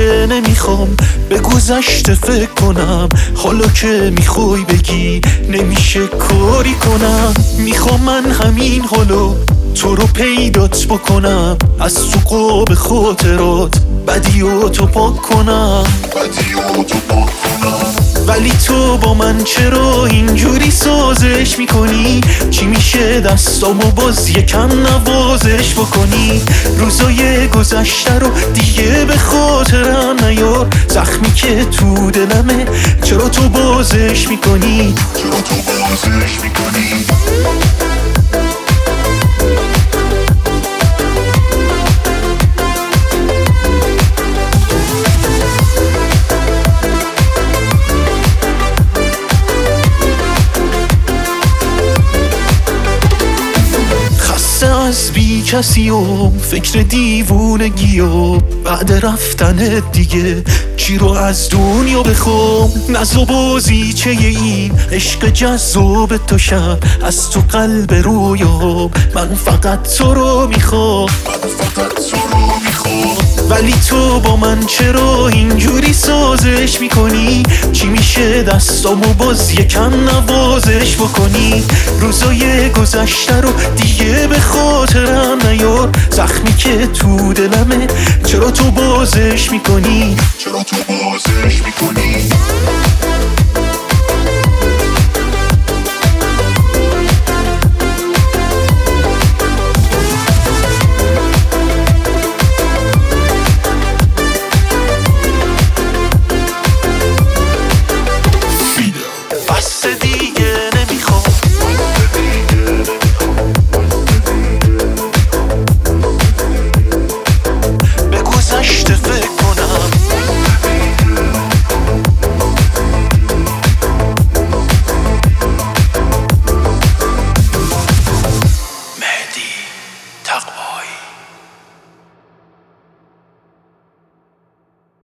دیگه نمیخوام به گذشته فکر کنم. حالا که میخوای بگی نمیشه کاری کنم. میخوام من همین حالو تو رو پیدات بکنم، از تو قاب خاطرات بدیاتو پاک کنم. ولی تو با من چرا اینجوری سازش میکنی؟ چی میشه دستامو باز یکم نوازش بکنی؟ روزای گذشته رو دیگه به خاطرم نیار. زخمی که تو دلمه چرا تو بازش میکنی؟ از بی کسی و فکر دیوونگی و بعد رفتن دیگه چی رو از دنیا بخوام؟ نز و بازی چه این عشق جذاب تو شب از تو قلب رویا. من فقط تو رو میخوام، ولی تو با من چرا اینجوری سازش میکنی؟ چی میشه دستامو باز یکم نوازش بکنی؟ روزای گذشته رو دیگه به خاطرم نیار. زخمی که تو دلمه چرا تو بازش میکنی؟